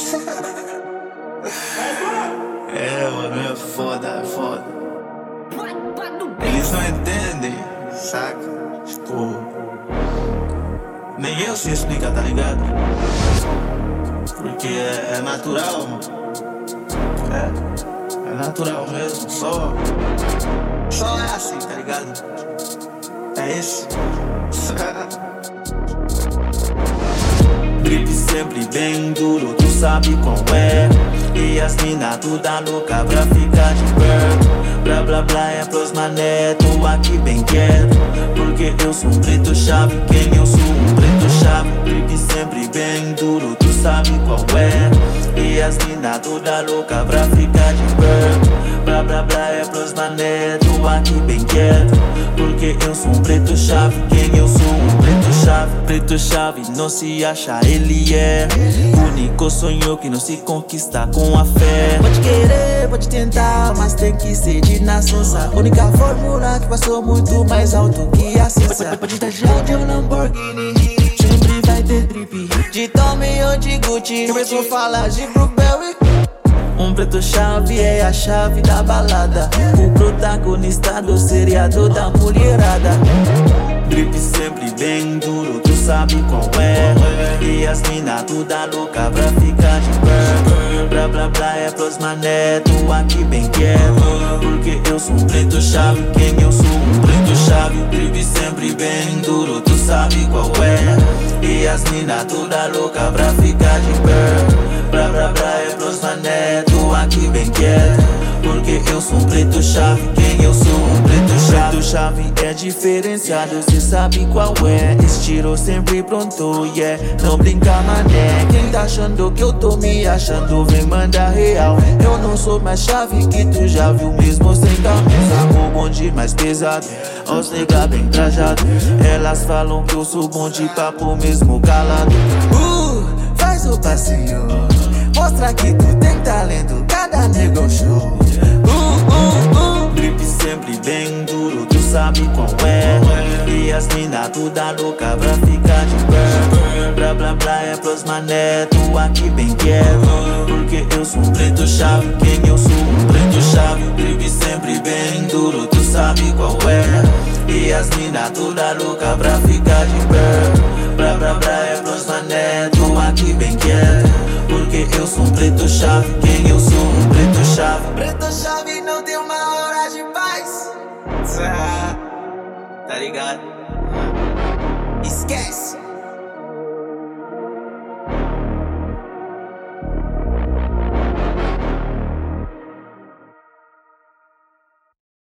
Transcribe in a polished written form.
É, mano, é foda, é foda. Eles não entendem, saca? Tipo, nem eu sei explicar, tá ligado? Porque é natural, mano. É natural mesmo, só é assim, tá ligado? É isso. Drip sempre bem duro, tu sabe qual é. E as mina toda louca pra ficar de perto. Blá blá blá é pros mané, tô aqui bem quieto. Porque eu sou um preto chave, quem eu sou um preto chave. Drip sempre bem duro, tu sabe qual é. E as mina toda louca pra ficar de perto. Blá blá blá é pros mané, tô aqui bem quieto. Porque eu sou um preto chave, quem eu sou um preto chave. Preto chave não se acha, ele é o único sonho que não se conquista com a fé. Pode querer, pode tentar, mas tem que ser de nascença. Única fórmula que passou muito mais alto que a ciência. Pode estagiar de um Lamborghini, sempre vai ter drip. De Tommy ou de Gucci, começou a falar de Blueberry. Um preto chave é a chave da balada, o protagonista do seriado da mulherada. Drip sempre bem duro, tu sabe qual é. E as mina toda louca pra ficar de perto. Blá blá blá é pros mané, tô aqui bem quieto. Porque eu sou um preto chave, quem eu sou um preto chave. Drip sempre bem duro, tu sabe qual é. E as mina toda louca pra ficar de perto. Blá blá blá é pros mané, tô aqui bem quieto. Porque eu sou um preto chave, quem eu sou um preto chave. Preto chave é diferenciado, cê sabe qual é. Estilo sempre pronto, yeah, não brinca mané. Quem tá achando que eu tô me achando, vem mandar real. Eu não sou mais chave que tu já viu mesmo sem camisa. O bonde mais pesado, os nega bem trajado. Elas falam que eu sou bom de papo mesmo calado. Faz o passeio, mostra que tu tem talento, cada nego show. Drip sempre bem duro, tu sabe qual é. E as mina toda louca pra ficar de perto. Blá blá blá é pros mané, tô aqui bem quieto. Porque eu sou um preto chave, quem eu sou um preto chave. Drip sempre bem duro, tu sabe qual é. E as mina toda louca pra ficar de perto. Blá blá blá é pros mané, tô aqui bem quieto. Porque eu sou um preto chave, quem eu sou um preto chave. Preto chave não tem uma hora de paz. Tá ligado? Esquece.